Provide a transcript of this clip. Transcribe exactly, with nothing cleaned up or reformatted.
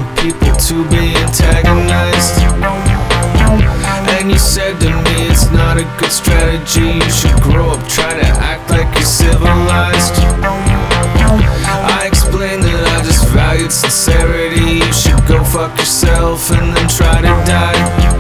want people to be antagonized. And you said to me it's not a good strategy. You should grow up, try to act like you're civilized. I explained that I just valued sincerity. You should go fuck yourself and then try to die.